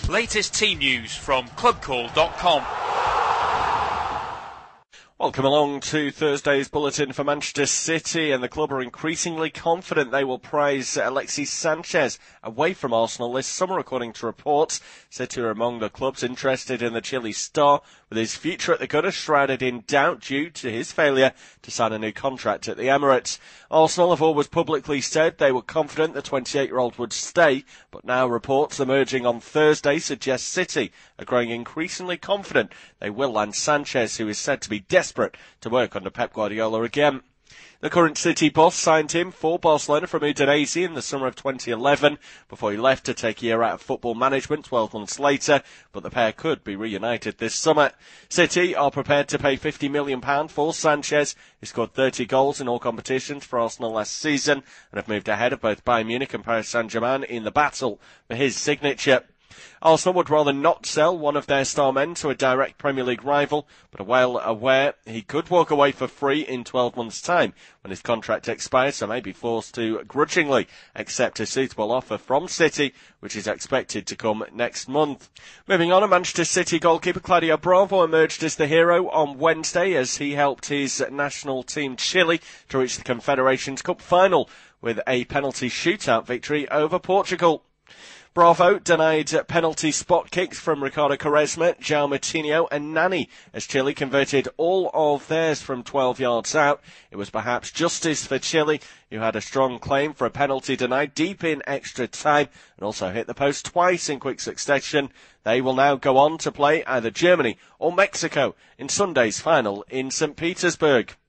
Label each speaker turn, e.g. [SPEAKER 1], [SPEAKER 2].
[SPEAKER 1] Latest team news from clubcall.com.
[SPEAKER 2] Welcome along to Thursday's bulletin for Manchester City, and the club are increasingly confident they will prize Alexis Sanchez away from Arsenal this summer, according to reports. City are among the clubs interested in the Chile star, with his future at the Gunners shrouded in doubt due to his failure to sign a new contract at the Emirates. Arsenal have always publicly said they were confident the 28-year-old would stay, but now reports emerging on Thursday suggest City are growing increasingly confident they will land Sanchez, who is said to be desperate to work under Pep Guardiola again. The current City boss signed him for Barcelona from Udinese in the summer of 2011 before he left to take a year out of football management 12 months later, but the pair could be reunited this summer. City are prepared to pay £50 million for Sanchez, who scored 30 goals in all competitions for Arsenal last season and have moved ahead of both Bayern Munich and Paris Saint-Germain in the battle for his signature. Arsenal would rather not sell one of their star men to a direct Premier League rival, but are well aware he could walk away for free in 12 months' time when his contract expires, so may be forced to grudgingly accept a suitable offer from City, which is expected to come next month. Moving on, Manchester City goalkeeper Claudio Bravo emerged as the hero on Wednesday as he helped his national team Chile to reach the Confederations Cup final with a penalty shootout victory over Portugal. Bravo denied penalty spot kicks from Ricardo Quaresma, João Moutinho and Nani as Chile converted all of theirs from 12 yards out. It was perhaps justice for Chile, who had a strong claim for a penalty denied deep in extra time and also hit the post twice in quick succession. They will now go on to play either Germany or Mexico in Sunday's final in St. Petersburg.